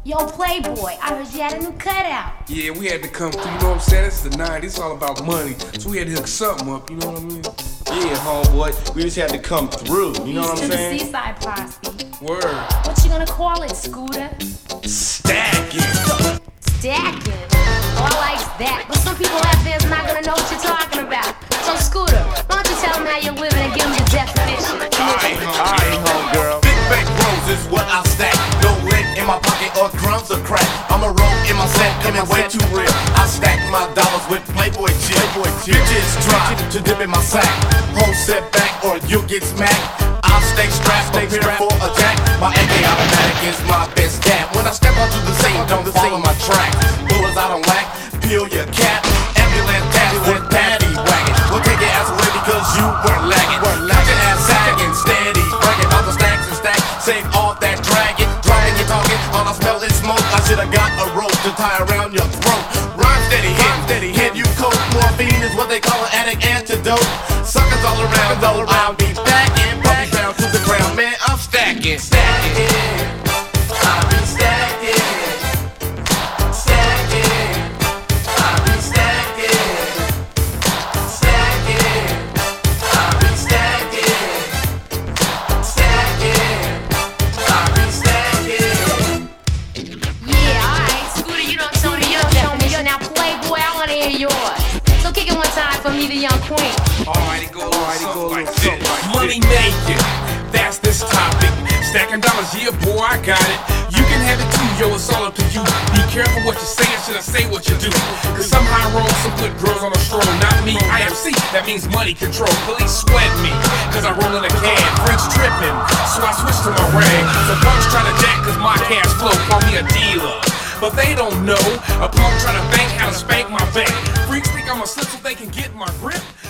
Yo, Playboy, I heard you had a new cutout. Yeah, we had to come through, you know what I'm saying? This is the 90s, it's all about money. So we had to hook something up, you know what I mean? Yeah, homeboy, we just had to come through, you know what I'm saying? To the Seaside Posse. Word. What you gonna call it, Scooter? Stacking. Stacking? Oh, I like that. But some people out there's not gonna know what you're talking about. So, Scooter, why don't you tell them how you're living and give them the definition? Alright, homegirl. Big bank rolls is what I stack. No lint in my pocket or crumbs of crack. I'm a roll in my set, coming way too real. I stack my dollars with Playboy chill. Bitches try to dip in my sack. Hold set back or you'll get smacked. I'll stay strapped, prepared for a jack. My AK automatic is my best gap. When I step onto the scene, don't follow my track. Bullets I don't whack, peel your cap. Ambulance taps with paddy wagon. We'll take your ass away because you weren't lagging. Got your ass sagging, steady bragging about the stacks and stacks. Save all that dragging, dragging and talking. All I smell is smoke. I should've got a rope to tie around your throat. Rhyme steady hit, you coke. Morphine is what they call an addict antidote. Suckers all around, though I'll be back and back down to the ground, man. I'm stacking. I'll be stacking. So kick it one time for me, the young queen. Alrighty, go like this. Money making, that's this topic. Stacking dollars, yeah, boy, I got it. You can have it too, yo, it's all up to you. Be careful what you say, or should I say what you do? Cause some high roll, some put girls on a stroll. Not me, IMC, that means money control. Police sweat me, cause I roll in a can. Freaks tripping, so I switch to my rag. So punks trying to jack, cause my cash flow, call me a dealer. But they don't know, a punk trying to think how to spank my back. Freaks think I'm a slip so they can get my grip.